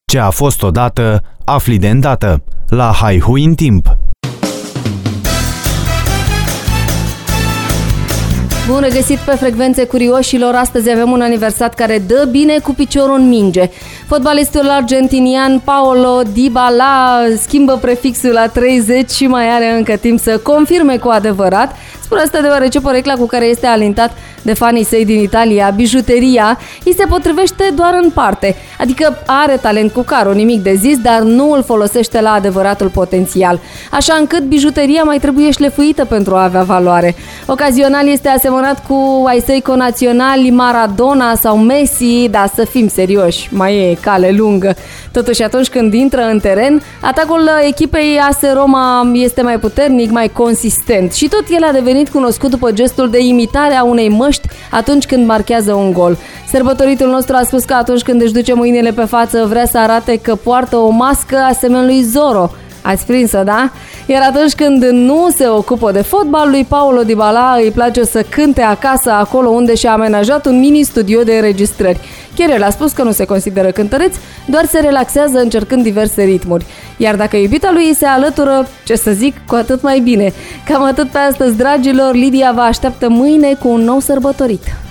Ce a fost odată, afli de îndată. La Haihui în timp. Bun regăsit pe frecvențe curioșilor. Astăzi avem un aniversat care dă bine cu piciorul în minge. Fotbalistul argentinian Paulo Dybala schimbă prefixul la 30 și mai are încă timp să confirme cu adevărat. Spun asta deoarece porecla cu care este alintat de fanii săi din Italia, bijuteria, îi se potrivește doar în parte. Adică are talent cu carul, nimic de zis, dar nu îl folosește la adevăratul potențial. Așa încât bijuteria mai trebuie șlefuită pentru a avea valoare. Ocazional este asemănat cu ai săi conaționali Maradona sau Messi, dar să fim serioși, mai e cale lungă. Totuși, atunci când intră în teren, atacul echipei AS Roma este mai puternic, mai consistent și tot el a devenit cunoscut după gestul de imitare a unei măști atunci când marchează un gol. Sărbătoritul nostru a spus că atunci când își duce mâinile pe față vrea să arate că poartă o mască asemenea lui Zorro. Ați prins-o, da? Iar atunci când nu se ocupă de fotbal, lui Paulo Dybala îi place să cânte acasă, acolo unde și-a amenajat un mini-studio de înregistrări. Chiar el a spus că nu se consideră cântăreț, doar se relaxează încercând diverse ritmuri. Iar dacă iubita lui îi se alătură, ce să zic, cu atât mai bine. Cam atât pe astăzi, dragilor. Lidia vă așteaptă mâine cu un nou sărbătorit.